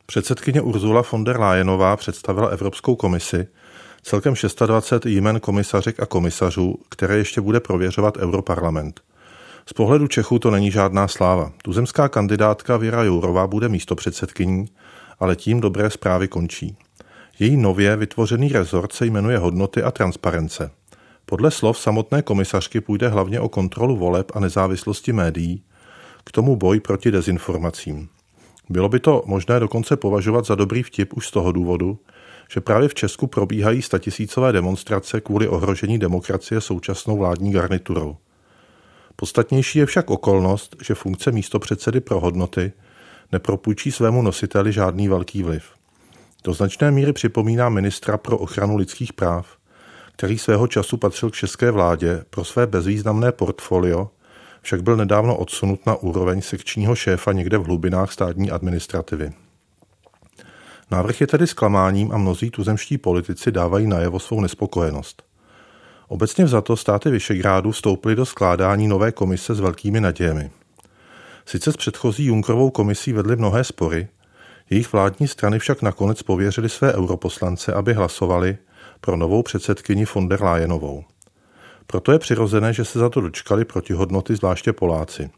Předsedkyně Ursula von der Leyenová představila Evropskou komisi celkem 26 jmen komisařek a komisařů, které ještě bude prověřovat Europarlament. Z pohledu Čechů to není žádná sláva. Tuzemská kandidátka Věra Jourová bude místopředsedkyní, ale tím dobré zprávy končí. Její nově vytvořený rezort se jmenuje Hodnoty a transparence. Podle slov samotné komisařky půjde hlavně o kontrolu voleb a nezávislosti médií, k tomu boj proti dezinformacím. Bylo by to možné dokonce považovat za dobrý vtip už z toho důvodu, že právě v Česku probíhají statisícové demonstrace kvůli ohrožení demokracie současnou vládní garniturou. Podstatnější je však okolnost, že funkce místopředsedy pro hodnoty nepropůjčí svému nositeli žádný velký vliv. Do značné míry připomíná ministra pro ochranu lidských práv, který svého času patřil k české vládě, pro své bezvýznamné portfolio však byl nedávno odsunut na úroveň sekčního šéfa někde v hlubinách státní administrativy. Návrh je tedy zklamáním a mnozí tuzemští politici dávají najevo svou nespokojenost. Obecně vzato státy Visegrádu vstoupily do skládání nové komise s velkými nadějemi. Sice s předchozí Junckerovou komisí vedly mnohé spory, jejich vládní strany však nakonec pověřily své europoslance, aby hlasovali pro novou předsedkyni von der Leyenovou. Proto je přirozené, že se za to dočkali protihodnoty zvláště Poláci.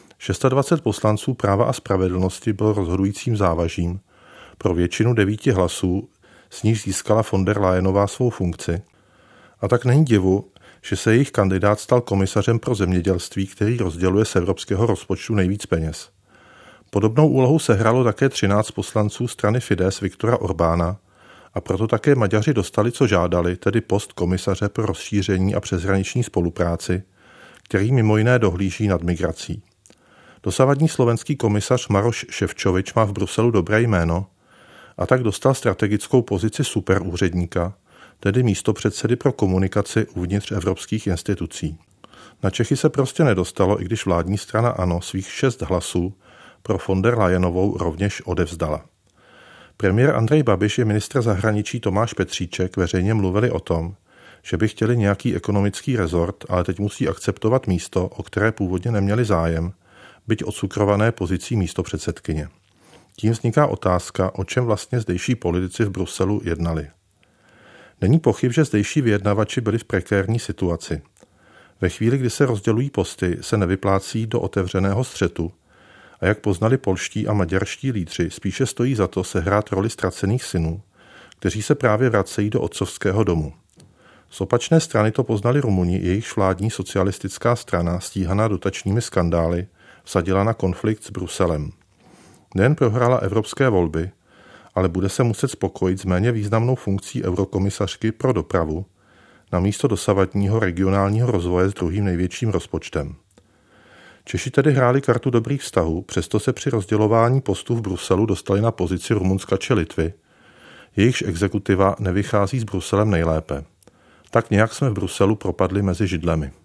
26 poslanců Práva a spravedlnosti bylo rozhodujícím závažím pro většinu 9 hlasů, z níž získala von der Leyenová svou funkci, a tak není divu, že se jejich kandidát stal komisařem pro zemědělství, který rozděluje z evropského rozpočtu nejvíc peněz. Podobnou úlohu sehrálo také 13 poslanců strany Fidesz Viktora Orbána, a proto také Maďaři dostali, co žádali, tedy post komisaře pro rozšíření a přeshraniční spolupráci, který mimo jiné dohlíží nad migrací. Dosavadní slovenský komisař Maroš Šefčovič má v Bruselu dobré jméno a tak dostal strategickou pozici superúředníka, tedy místopředsedy pro komunikaci uvnitř evropských institucí. Na Čechy se prostě nedostalo, i když vládní strana ANO svých 6 hlasů pro von der Leyenovou rovněž odevzdala. Premiér Andrej Babiš i ministr zahraničí Tomáš Petříček veřejně mluvili o tom, že by chtěli nějaký ekonomický rezort, ale teď musí akceptovat místo, o které původně neměli zájem, byť odcukrované pozicí místopředsedkyně. Tím vzniká otázka, o čem vlastně zdejší politici v Bruselu jednali. Není pochyb, že zdejší vyjednavači byli v prekérní situaci. Ve chvíli, kdy se rozdělují posty, se nevyplácí do otevřeného střetu, a jak poznali polští a maďarští lídři, spíše stojí za to sehrát roli ztracených synů, kteří se právě vracejí do otcovského domu. Z opačné strany to poznali Rumuni, jejichž vládní socialistická strana, stíhaná dotačními skandály, vsadila na konflikt s Bruselem. Nejen prohrála evropské volby, ale bude se muset spokojit s méně významnou funkcí eurokomisařky pro dopravu namísto dosavadního regionálního rozvoje s druhým největším rozpočtem. Češi tedy hráli kartu dobrých vztahů, přesto se při rozdělování postů v Bruselu dostali na pozici Rumunska či Litvy, jejichž exekutiva nevychází s Bruselem nejlépe. Tak nějak jsme v Bruselu propadli mezi židlemi.